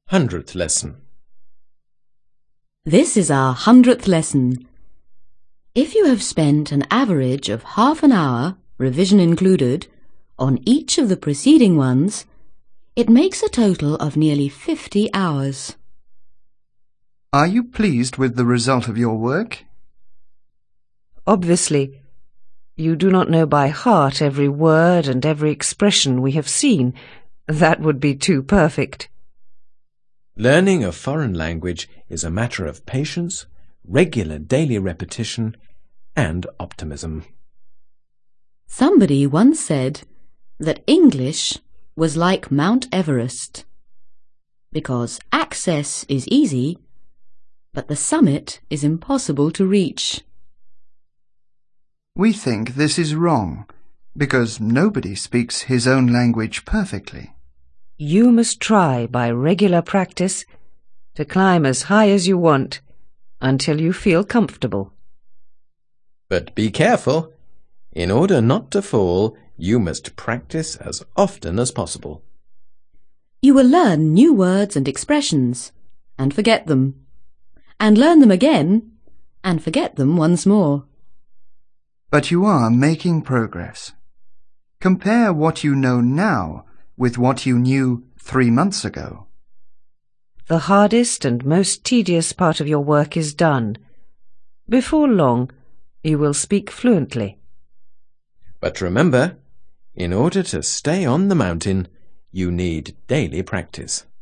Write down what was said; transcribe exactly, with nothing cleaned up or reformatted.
Hundredth lesson. This is our hundredth lesson. If you have spent an average of half an hour, revision included, on each of the preceding ones, it makes a total of nearly fifty hours. Are you pleased with the result of your work? Obviously, you do not know by heart every word and every expression we have seen. That would be too perfect. Learning a foreign language is a matter of patience, regular daily repetition, and optimism. Somebody once said that English was like Mount Everest, because access is easy, but the summit is impossible to reach. We think this is wrong, because nobody speaks his own language perfectly. You must try by regular practice to climb as high as you want until you feel comfortable. But be careful. In order not to fall, you must practice as often as possible. You will learn new words and expressions and forget them, and learn them again and forget them once more. But you are making progress. Compare what you know now with what you knew three months ago. The hardest and most tedious part of your work is done. Before long, you will speak fluently. But remember, in order to stay on the mountain, you need daily practice.